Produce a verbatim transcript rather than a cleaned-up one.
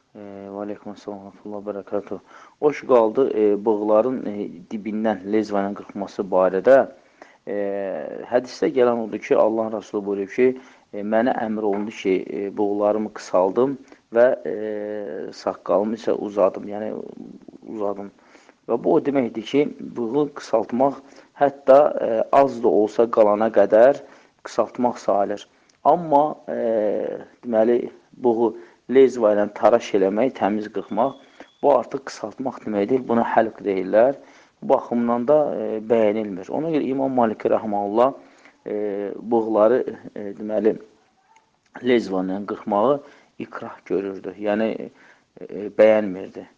E, və aleykümselam və rahmetullah bərəkatuhu. O ki qaldı e, bığların e, dibindən lezva ilə qırxması barədə. E, hədisdə gələn odur ki, Allah Rəsulü buyurur ki, e, mənə əmr olundu ki, e, bığlarımı qısaldım və e, saqqalımı isə uzadım, yəni uzadım. Və bu o deməkdir ki, bığı qısaltmaq hətta e, az da olsa qalana qədər qısaltmaq sayılır. Amma e, deməli, bığı lezva ilə taraş eləmək, təmiz qırxmaq, bu artıq qısaltmaq deməkdir. Buna həlq deyirlər. Bu baxımdan da e, bəyənilmir. Ona görə İmam Maliki Rəhmanullah e, bığları e, deməli, lezva ilə qırxmağı ikrah görürdü. Yəni, e, bəyənmirdi.